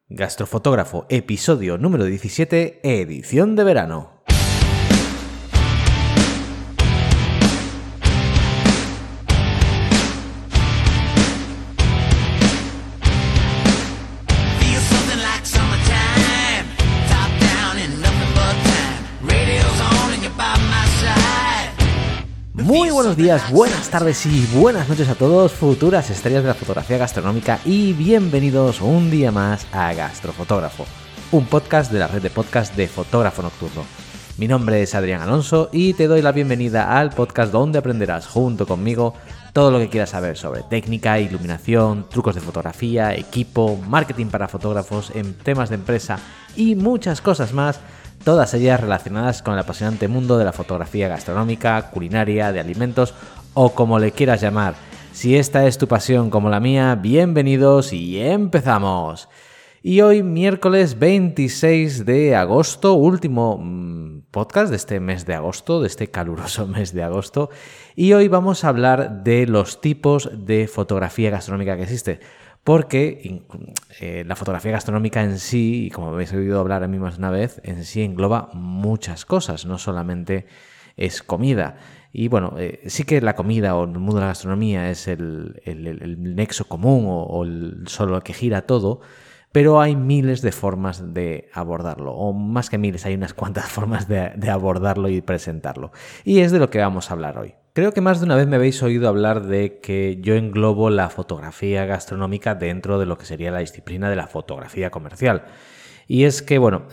Gastrofotógrafo, episodio número 17, edición de verano. Muy buenos días, buenas tardes y buenas noches a todos, futuras estrellas de la fotografía gastronómica, y bienvenidos un día más a Gastrofotógrafo, un podcast de la red de podcast de Fotógrafo Nocturno. Mi nombre es Adrián Alonso y te doy la bienvenida al podcast donde aprenderás junto conmigo todo lo que quieras saber sobre técnica, iluminación, trucos de fotografía, equipo, marketing para fotógrafos, en temas de empresa y muchas cosas más. Todas ellas relacionadas con el apasionante mundo de la fotografía gastronómica, culinaria, de alimentos o como le quieras llamar. Si esta es tu pasión como la mía, bienvenidos y empezamos. Y hoy, miércoles 26 de agosto, último podcast de este mes de agosto, de este caluroso mes de agosto. Y hoy vamos a hablar de los tipos de fotografía gastronómica que existe. Porque la fotografía gastronómica en sí, y como habéis oído hablar a mí más de una vez, en sí engloba muchas cosas, no solamente es comida. Y bueno, sí que la comida o el mundo de la gastronomía es el nexo común o solo el que gira todo, pero hay miles de formas de abordarlo, o más que miles, hay unas cuantas formas de abordarlo y presentarlo. Y es de lo que vamos a hablar hoy. Creo que más de una vez me habéis oído hablar de que yo englobo la fotografía gastronómica dentro de lo que sería la disciplina de la fotografía comercial. Y es que, bueno,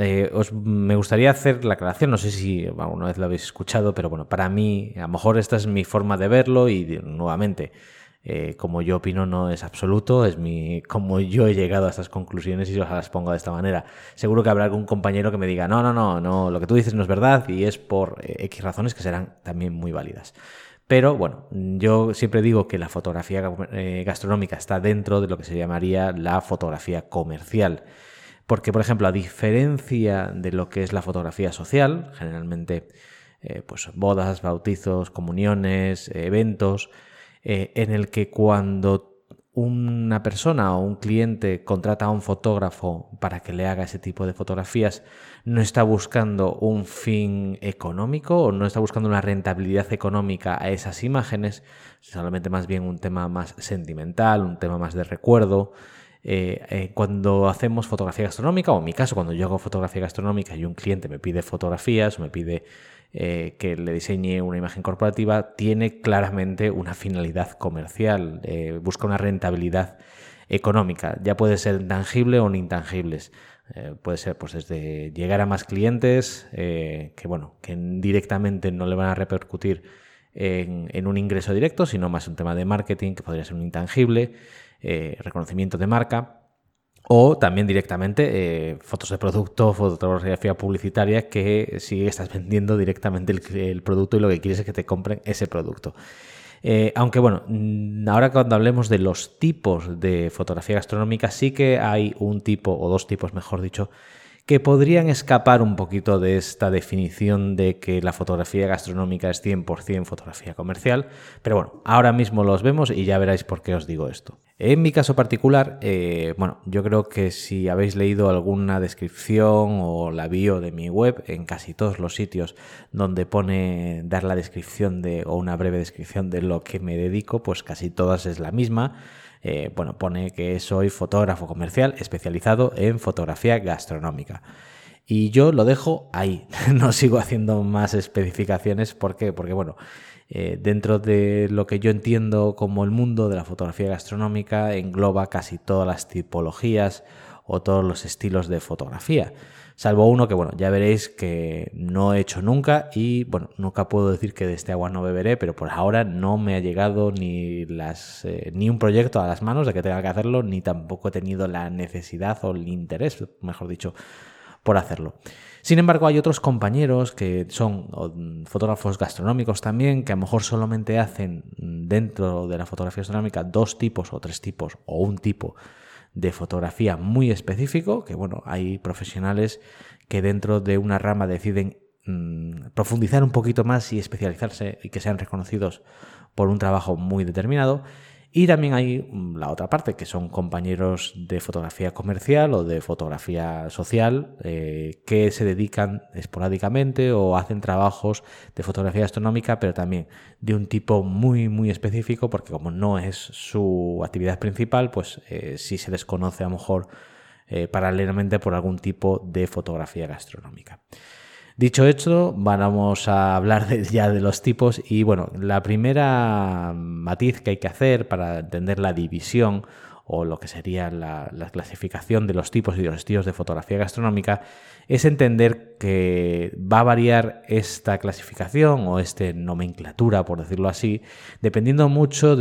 me gustaría hacer la aclaración, no sé si alguna vez lo habéis escuchado, pero bueno, para mí, a lo mejor esta es mi forma de verlo y nuevamente, como yo opino no es absoluto, es como yo he llegado a estas conclusiones y os las pongo de esta manera. Seguro que habrá algún compañero que me diga, no, lo que tú dices no es verdad y es por X razones que serán también muy válidas. Pero bueno, yo siempre digo que la fotografía gastronómica está dentro de lo que se llamaría la fotografía comercial. Porque, por ejemplo, a diferencia de lo que es la fotografía social, generalmente pues bodas, bautizos, comuniones, eventos, en el que cuando una persona o un cliente contrata a un fotógrafo para que le haga ese tipo de fotografías, no está buscando un fin económico o no está buscando una rentabilidad económica a esas imágenes, solamente más bien un tema más sentimental, un tema más de recuerdo. Cuando hacemos fotografía gastronómica, o en mi caso, cuando yo hago fotografía gastronómica y un cliente me pide fotografías o me pide que le diseñe una imagen corporativa, tiene claramente una finalidad comercial, busca una rentabilidad económica, ya puede ser tangible o no intangibles. Puede ser pues desde llegar a más clientes que directamente no le van a repercutir en un ingreso directo, sino más un tema de marketing que podría ser un intangible, reconocimiento de marca, o también directamente fotos de producto, fotografía publicitaria, que si estás vendiendo directamente el producto y lo que quieres es que te compren ese producto. Aunque bueno, ahora cuando hablemos de los tipos de fotografía gastronómica, sí que hay un tipo, o dos tipos mejor dicho, que podrían escapar un poquito de esta definición de que la fotografía gastronómica es 100% fotografía comercial, pero bueno, ahora mismo los vemos y ya veréis por qué os digo esto. En mi caso particular, yo creo que si habéis leído alguna descripción o la bio de mi web, en casi todos los sitios donde pone dar la descripción o una breve descripción de lo que me dedico, pues casi todas es la misma. Pone que soy fotógrafo comercial especializado en fotografía gastronómica. Y yo lo dejo ahí, no sigo haciendo más especificaciones. ¿Por qué? Porque dentro de lo que yo entiendo como el mundo de la fotografía gastronómica engloba casi todas las tipologías o todos los estilos de fotografía. Salvo uno que, ya veréis que no he hecho nunca y, nunca puedo decir que de este agua no beberé, pero por ahora no me ha llegado ni un proyecto a las manos de que tenga que hacerlo, ni tampoco he tenido la necesidad o el interés, mejor dicho, por hacerlo. Sin embargo, hay otros compañeros que son fotógrafos gastronómicos también, que a lo mejor solamente hacen dentro de la fotografía gastronómica 2 tipos o 3 tipos o un tipo de fotografía muy específico, que hay profesionales que dentro de una rama deciden profundizar un poquito más y especializarse y que sean reconocidos por un trabajo muy determinado. Y también hay la otra parte, que son compañeros de fotografía comercial o de fotografía social que se dedican esporádicamente o hacen trabajos de fotografía gastronómica, pero también de un tipo muy, muy específico, porque como no es su actividad principal, pues sí se les conoce a lo mejor paralelamente por algún tipo de fotografía gastronómica. Dicho esto, vamos a hablar ya de los tipos y bueno, la primera matiz que hay que hacer para entender la división o lo que sería la clasificación de los tipos y de los estilos de fotografía gastronómica es entender que va a variar esta clasificación o esta nomenclatura, por decirlo así, dependiendo mucho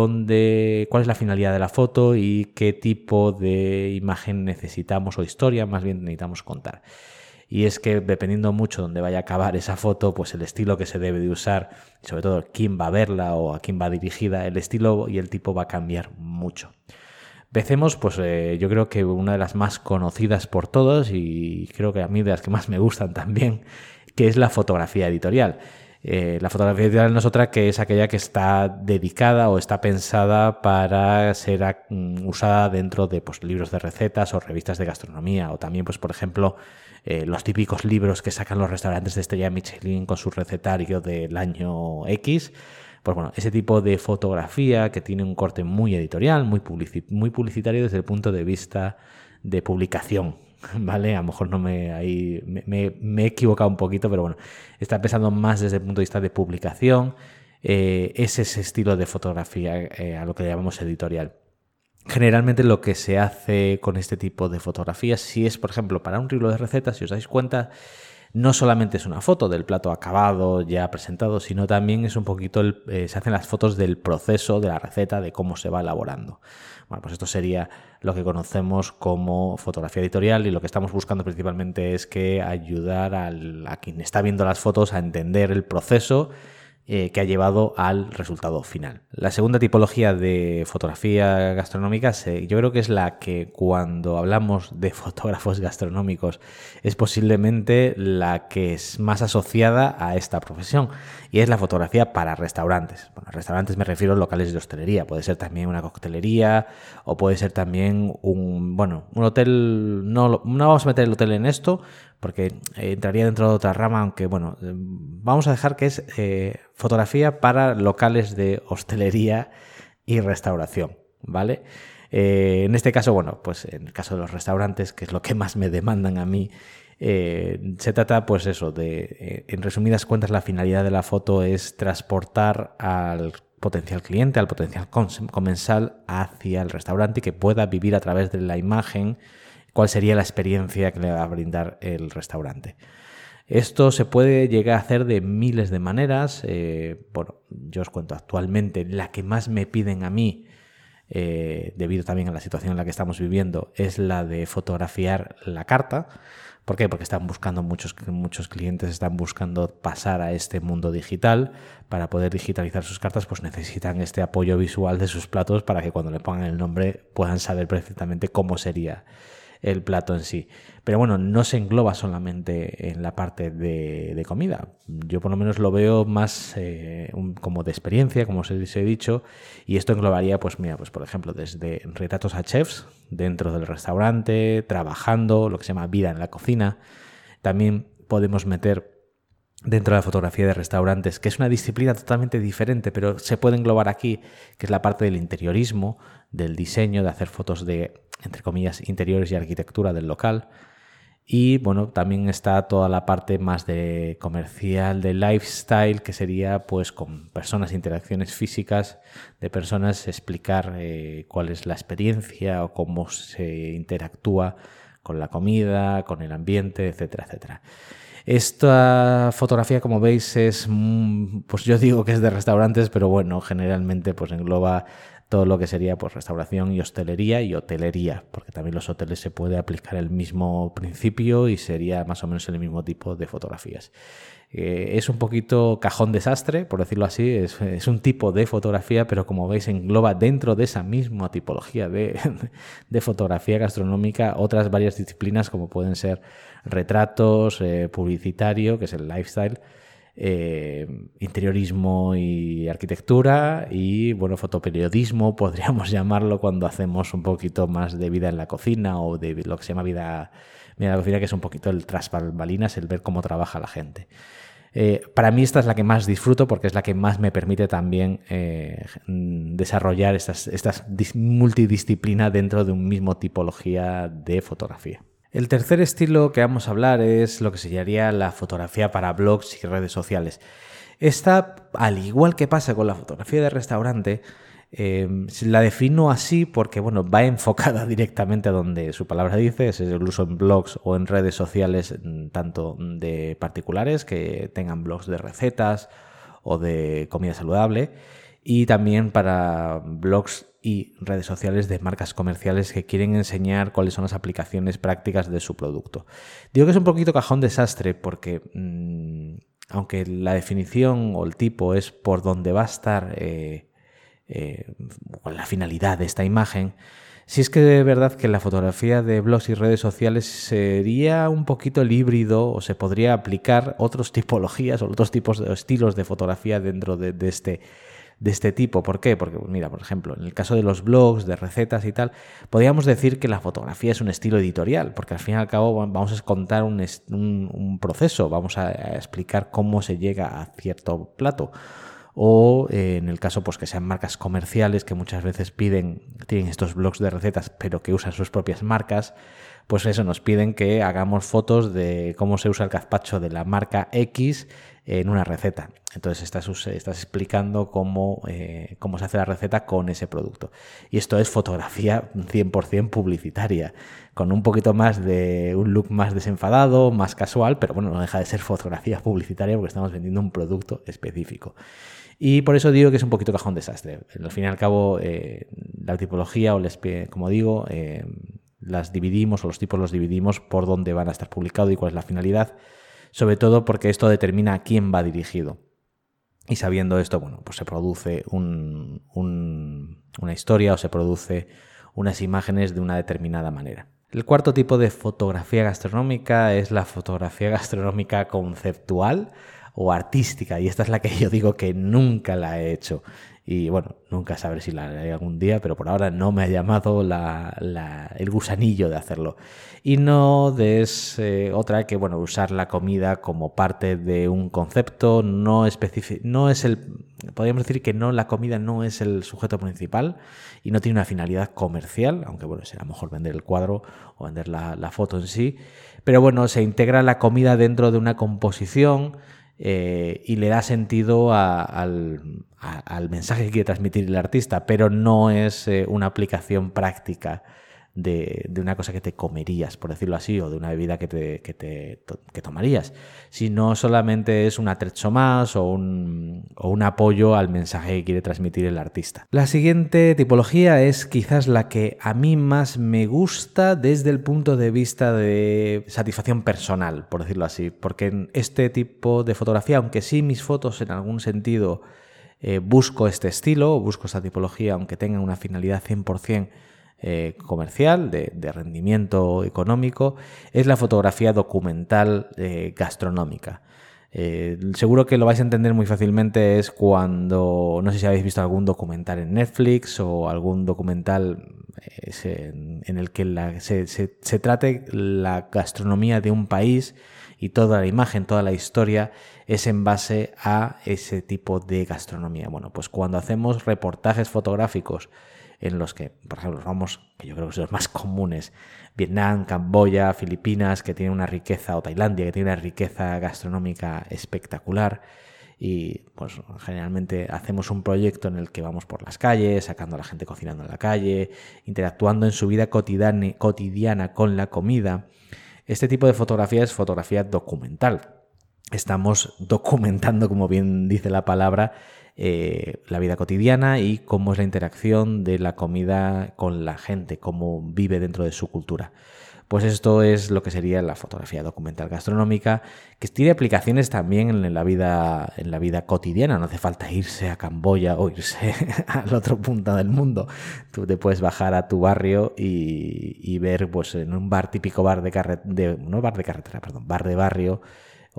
de cuál es la finalidad de la foto y qué tipo de imagen necesitamos o historia más bien necesitamos contar. Y es que dependiendo mucho dónde vaya a acabar esa foto, pues el estilo que se debe de usar, y sobre todo quién va a verla o a quién va dirigida, el estilo y el tipo va a cambiar mucho. Empecemos, pues yo creo que una de las más conocidas por todos y creo que a mí de las que más me gustan también, que es la fotografía editorial. La fotografía editorial no es otra que es aquella que está dedicada o está pensada para ser usada dentro de pues, libros de recetas o revistas de gastronomía o también, pues por ejemplo, los típicos libros que sacan los restaurantes de estrella Michelin con su recetario del año X. Pues bueno, ese tipo de fotografía que tiene un corte muy editorial, muy publicitario desde el punto de vista de publicación, ¿vale? A lo mejor me he equivocado un poquito, pero bueno, está pensando más desde el punto de vista de publicación. Es ese estilo de fotografía a lo que llamamos editorial. Generalmente lo que se hace con este tipo de fotografías, si es por ejemplo para un libro de recetas, si os dais cuenta, no solamente es una foto del plato acabado ya presentado, sino también es un poquito se hacen las fotos del proceso de la receta, de cómo se va elaborando. Bueno, pues esto sería lo que conocemos como fotografía editorial y lo que estamos buscando principalmente es que ayudar a quien está viendo las fotos a entender el proceso que ha llevado al resultado final. La segunda tipología de fotografía gastronómica yo creo que es la que cuando hablamos de fotógrafos gastronómicos es posiblemente la que es más asociada a esta profesión y es la fotografía para restaurantes. Bueno, restaurantes me refiero a locales de hostelería, puede ser también una coctelería o puede ser también un hotel, no vamos a meter el hotel en esto porque entraría dentro de otra rama, aunque bueno, vamos a dejar que es fotografía para locales de hostelería y restauración, ¿vale? En este caso, bueno, pues en el caso de los restaurantes, que es lo que más me demandan a mí, se trata pues eso, en resumidas cuentas la finalidad de la foto es transportar al potencial cliente, al potencial comensal hacia el restaurante y que pueda vivir a través de la imagen cuál sería la experiencia que le va a brindar el restaurante. Esto se puede llegar a hacer de miles de maneras. Bueno, yo os cuento actualmente la que más me piden a mí, debido también a la situación en la que estamos viviendo, es la de fotografiar la carta. ¿Por qué? Porque están buscando muchos clientes están buscando pasar a este mundo digital. Para poder digitalizar sus cartas, pues necesitan este apoyo visual de sus platos para que cuando le pongan el nombre puedan saber perfectamente cómo sería el plato en sí. Pero bueno, no se engloba solamente en la parte de comida. Yo por lo menos lo veo más como de experiencia, como os he dicho, y esto englobaría, pues mira, pues por ejemplo, desde retratos a chefs dentro del restaurante, trabajando, lo que se llama vida en la cocina. También podemos meter dentro de la fotografía de restaurantes, que es una disciplina totalmente diferente, pero se puede englobar aquí, que es la parte del interiorismo, del diseño, de hacer fotos de, entre comillas, interiores y arquitectura del local. Y bueno, también está toda la parte más de comercial, de lifestyle, que sería pues con personas, interacciones físicas de personas, explicar cuál es la experiencia o cómo se interactúa con la comida, con el ambiente, etcétera, etcétera. Esta fotografía, como veis, es, pues yo digo que es de restaurantes, pero bueno, generalmente pues engloba todo lo que sería pues restauración y hostelería y hotelería, porque también los hoteles se puede aplicar el mismo principio y sería más o menos el mismo tipo de fotografías. Es un poquito cajón desastre, por decirlo así, es un tipo de fotografía, pero como veis engloba dentro de esa misma tipología de fotografía gastronómica otras varias disciplinas como pueden ser retratos, publicitario, que es el lifestyle, interiorismo y arquitectura y, bueno, fotoperiodismo, podríamos llamarlo, cuando hacemos un poquito más de vida en la cocina o de lo que se llama vida en la cocina, que es un poquito el tras bambalinas, el ver cómo trabaja la gente. Para mí esta es la que más disfruto porque es la que más me permite también desarrollar estas multidisciplinas dentro de un mismo tipología de fotografía. El tercer estilo que vamos a hablar es lo que se llamaría la fotografía para blogs y redes sociales. Esta, al igual que pasa con la fotografía de restaurante, la defino así porque, bueno, va enfocada directamente a donde su palabra dice, es el uso en blogs o en redes sociales, tanto de particulares que tengan blogs de recetas o de comida saludable, y también para blogs y redes sociales de marcas comerciales que quieren enseñar cuáles son las aplicaciones prácticas de su producto. Digo que es un poquito cajón desastre porque aunque la definición o el tipo es por donde va a estar con la finalidad de esta imagen, sí es que de verdad que la fotografía de blogs y redes sociales sería un poquito el híbrido, o se podría aplicar otras tipologías o otros tipos de estilos de fotografía dentro de este tipo. ¿Por qué? Porque, mira, por ejemplo, en el caso de los blogs, de recetas y tal, podríamos decir que la fotografía es un estilo editorial, porque al fin y al cabo vamos a contar un proceso, vamos a explicar cómo se llega a cierto plato. O en el caso pues que sean marcas comerciales que muchas veces tienen estos blogs de recetas pero que usan sus propias marcas, pues eso, nos piden que hagamos fotos de cómo se usa el gazpacho de la marca X en una receta. Entonces estás explicando cómo se hace la receta con ese producto. Y esto es fotografía 100% publicitaria, con un poquito más de un look más desenfadado, más casual, pero bueno, no deja de ser fotografía publicitaria porque estamos vendiendo un producto específico. Y por eso digo que es un poquito cajón desastre. Al fin y al cabo, la tipología, como digo, las dividimos, o los tipos los dividimos por dónde van a estar publicados y cuál es la finalidad, sobre todo porque esto determina a quién va dirigido. Y sabiendo esto, bueno, pues se produce una historia o se produce unas imágenes de una determinada manera. El cuarto tipo de fotografía gastronómica es la fotografía gastronómica conceptual o artística, y esta es la que yo digo que nunca la he hecho. Y bueno, nunca sabré si la haré algún día, pero por ahora no me ha llamado el gusanillo de hacerlo. Y no es otra que, bueno, usar la comida como parte de un concepto, podríamos decir que la comida no es el sujeto principal y no tiene una finalidad comercial, aunque bueno, será mejor vender el cuadro o vender la foto en sí. Pero bueno, se integra la comida dentro de una composición y le da sentido al mensaje que quiere transmitir el artista, pero no es una aplicación práctica de una cosa que te comerías, por decirlo así, o de una bebida que tomarías, sino solamente es un atrecho más o un apoyo al mensaje que quiere transmitir el artista. La siguiente tipología es quizás la que a mí más me gusta desde el punto de vista de satisfacción personal, por decirlo así, porque en este tipo de fotografía, aunque sí mis fotos en algún sentido busco este estilo, busco esta tipología, aunque tengan una finalidad 100% comercial, de rendimiento económico, es la fotografía documental gastronómica. Seguro que lo vais a entender muy fácilmente. Es cuando, no sé si habéis visto algún documental en Netflix o algún documental en el que se trate la gastronomía de un país y toda la imagen, toda la historia es en base a ese tipo de gastronomía. Bueno, pues cuando hacemos reportajes fotográficos en los que, por ejemplo, que yo creo que son los más comunes, Vietnam, Camboya, Filipinas, que tienen una riqueza, o Tailandia, que tiene una riqueza gastronómica espectacular, y pues generalmente hacemos un proyecto en el que vamos por las calles, sacando a la gente cocinando en la calle, interactuando en su vida cotidiana con la comida. Este tipo de fotografía es fotografía documental. Estamos documentando, como bien dice la palabra, la vida cotidiana y cómo es la interacción de la comida con la gente, cómo vive dentro de su cultura. Pues esto es lo que sería la fotografía documental gastronómica, que tiene aplicaciones también en la vida cotidiana. No hace falta irse a Camboya o irse al otro punto del mundo. Tú te puedes bajar a tu barrio y ver, pues, en un bar típico, bar de barrio,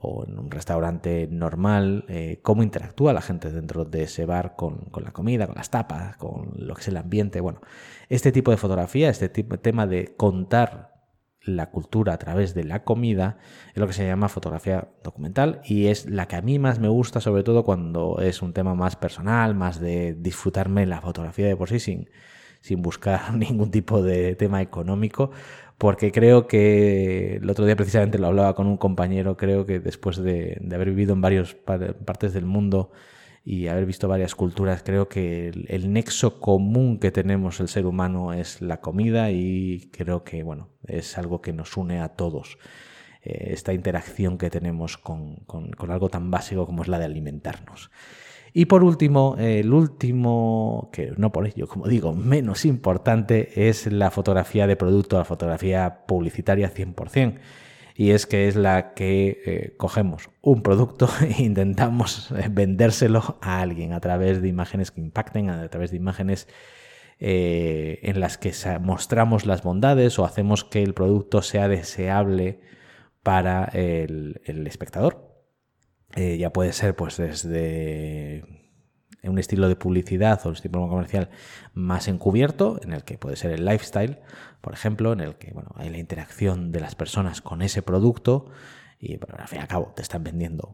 o en un restaurante normal, cómo interactúa la gente dentro de ese bar con la comida, con las tapas, con lo que es el ambiente. Bueno, este tipo de fotografía, tema de contar la cultura a través de la comida es lo que se llama fotografía documental, y es la que a mí más me gusta, sobre todo cuando es un tema más personal, más de disfrutarme la fotografía de por sí sin buscar ningún tipo de tema económico, porque creo que el otro día precisamente lo hablaba con un compañero. Creo que después de haber vivido en varias partes del mundo y haber visto varias culturas, creo que el nexo común que tenemos el ser humano es la comida, y creo que bueno, es algo que nos une a todos, esta interacción que tenemos con algo tan básico como es la de alimentarnos. Y por último, el último, que no por ello, como digo, menos importante, es la fotografía de producto, la fotografía publicitaria 100%. Y es que es la que cogemos un producto e intentamos vendérselo a alguien a través de imágenes que impacten, a través de imágenes en las que mostramos las bondades o hacemos que el producto sea deseable para el espectador. Ya puede ser pues desde un estilo de publicidad o un estilo comercial más encubierto, en el que puede ser el lifestyle, por ejemplo, en el que bueno, hay la interacción de las personas con ese producto y bueno, al fin y al cabo te están vendiendo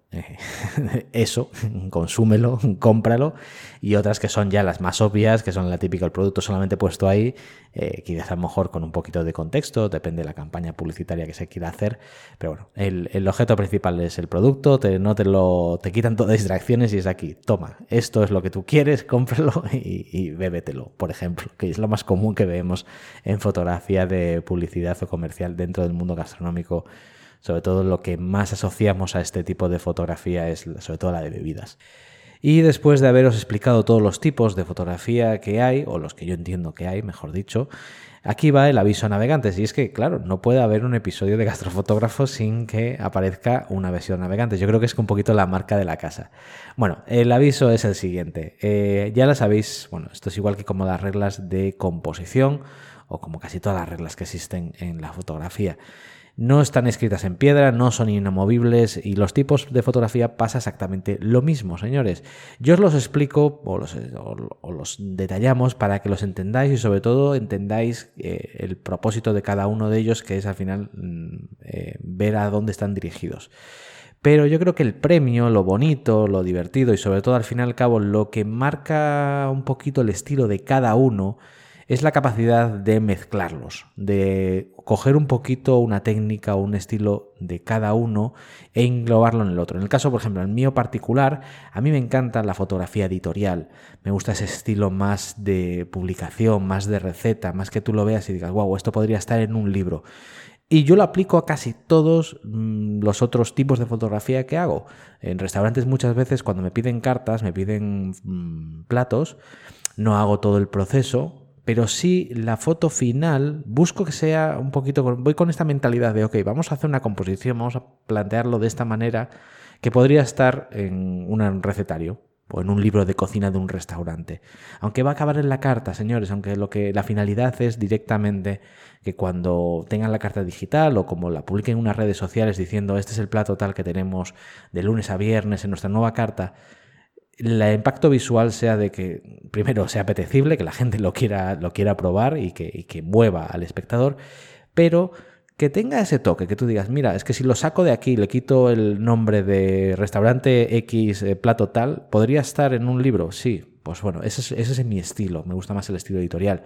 eso, consúmelo, cómpralo. Y otras que son ya las más obvias, que son la típica, el producto solamente puesto ahí, quizás a lo mejor con un poquito de contexto, depende de la campaña publicitaria que se quiera hacer, pero bueno, el objeto principal es el producto, te quitan todas las distracciones y es aquí, toma, esto es lo que tú quieres, cómpralo y bébetelo, por ejemplo, que es lo más común que vemos en fotografía de publicidad o comercial dentro del mundo gastronómico. Sobre todo lo que más asociamos a este tipo de fotografía es sobre todo la de bebidas. Y después de haberos explicado todos los tipos de fotografía que hay, o los que yo entiendo que hay, mejor dicho, aquí va el aviso a navegantes. Y es que, claro, no puede haber un episodio de Gastrofotógrafo sin que aparezca una versión navegantes. Yo creo que es un poquito la marca de la casa. Bueno, el aviso es el siguiente. Ya lo sabéis, bueno, esto es igual que como las reglas de composición, o como casi todas las reglas que existen en la fotografía. No están escritas en piedra, no son inamovibles, y los tipos de fotografía pasa exactamente lo mismo, señores. Yo os los explico o los detallamos para que los entendáis y sobre todo entendáis el propósito de cada uno de ellos, que es al final ver a dónde están dirigidos. Pero yo creo que el premio, lo bonito, lo divertido y sobre todo al fin y al cabo lo que marca un poquito el estilo de cada uno es la capacidad de mezclarlos, de coger un poquito una técnica o un estilo de cada uno e englobarlo en el otro. En el caso, por ejemplo, el mío particular, a mí me encanta la fotografía editorial. Me gusta ese estilo más de publicación, más de receta, más que tú lo veas y digas, wow, esto podría estar en un libro. Y yo lo aplico a casi todos los otros tipos de fotografía que hago. En restaurantes muchas veces cuando me piden cartas, me piden platos, no hago todo el proceso, pero sí la foto final busco que sea un poquito, voy con esta mentalidad de, ok, vamos a hacer una composición, vamos a plantearlo de esta manera que podría estar en un recetario o en un libro de cocina de un restaurante. Aunque va a acabar en la carta, señores, aunque la finalidad es directamente que cuando tengan la carta digital o como la publiquen en unas redes sociales diciendo este es el plato tal que tenemos de lunes a viernes en nuestra nueva carta, el impacto visual sea de que primero sea apetecible, que la gente lo quiera probar y que mueva al espectador, pero que tenga ese toque, que tú digas, mira, es que si lo saco de aquí, le quito el nombre de restaurante X, plato tal, ¿podría estar en un libro? Sí, pues bueno, ese es mi estilo, me gusta más el estilo editorial.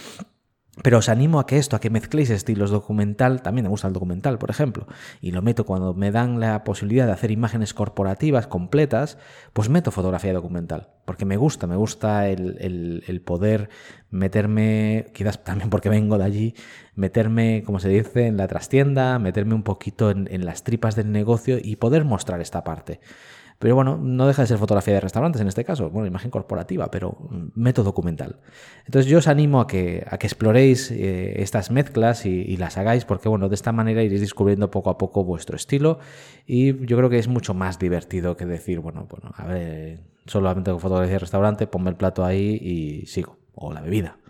Pero os animo a que mezcléis estilos documental, también me gusta el documental, por ejemplo, y lo meto cuando me dan la posibilidad de hacer imágenes corporativas completas, pues meto fotografía documental, porque me gusta el poder meterme, quizás también porque vengo de allí, meterme, como se dice, en la trastienda, meterme un poquito en las tripas del negocio y poder mostrar esta parte. Pero bueno, no deja de ser fotografía de restaurantes en este caso, bueno, imagen corporativa, pero método documental. Entonces yo os animo a que exploréis estas mezclas y las hagáis, porque bueno, de esta manera iréis descubriendo poco a poco vuestro estilo y yo creo que es mucho más divertido que decir, bueno, a ver, solamente con fotografía de restaurante, ponme el plato ahí y sigo, o la bebida.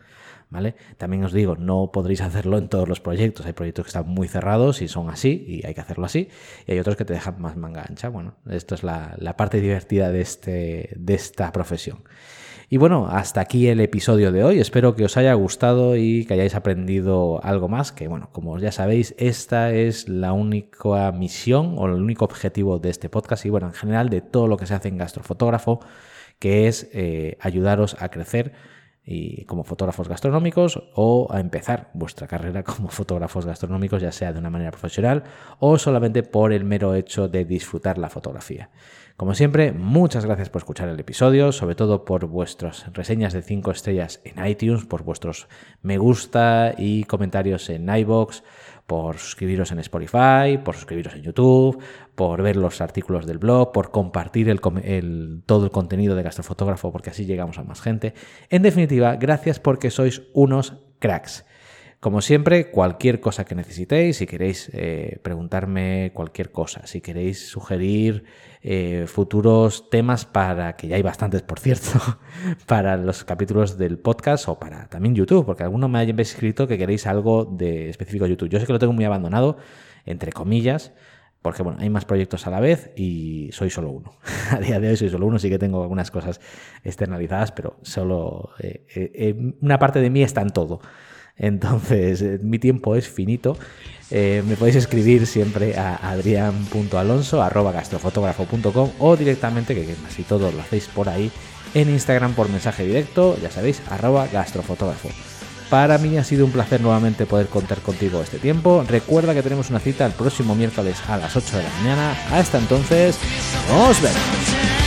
¿vale? También os digo, no podréis hacerlo en todos los proyectos. Hay proyectos que están muy cerrados y son así, y hay que hacerlo así, y hay otros que te dejan más manga ancha. Bueno, esto es la parte divertida de esta profesión. Y bueno, hasta aquí el episodio de hoy. Espero que os haya gustado y que hayáis aprendido algo más, que bueno, como ya sabéis, esta es la única misión o el único objetivo de este podcast y bueno, en general de todo lo que se hace en Gastrofotógrafo, que es ayudaros a crecer y como fotógrafos gastronómicos o a empezar vuestra carrera como fotógrafos gastronómicos, ya sea de una manera profesional o solamente por el mero hecho de disfrutar la fotografía. Como siempre, muchas gracias por escuchar el episodio, sobre todo por vuestras reseñas de 5 estrellas en iTunes, por vuestros me gusta y comentarios en iVoox, por suscribiros en Spotify, por suscribiros en YouTube, por ver los artículos del blog, por compartir todo el contenido de Gastrofotógrafo, porque así llegamos a más gente. En definitiva, gracias porque sois unos cracks. Como siempre, cualquier cosa que necesitéis, si queréis preguntarme cualquier cosa, si queréis sugerir futuros temas para, que ya hay bastantes por cierto, para los capítulos del podcast o para también YouTube, porque alguno me habéis escrito que queréis algo de específico YouTube. Yo sé que lo tengo muy abandonado, entre comillas, porque bueno, hay más proyectos a la vez y soy solo uno. A día de hoy soy solo uno, sí que tengo algunas cosas externalizadas, pero solo una parte de mí está en todo. Entonces, mi tiempo es finito. Me podéis escribir siempre a adrian.alonso@gastrofotógrafo.com o directamente, que casi todos lo hacéis por ahí, en Instagram por mensaje directo, ya sabéis, @gastrofotógrafo. Para mí ha sido un placer nuevamente poder contar contigo este tiempo. Recuerda que tenemos una cita el próximo miércoles a las 8 de la mañana. Hasta entonces, nos vemos.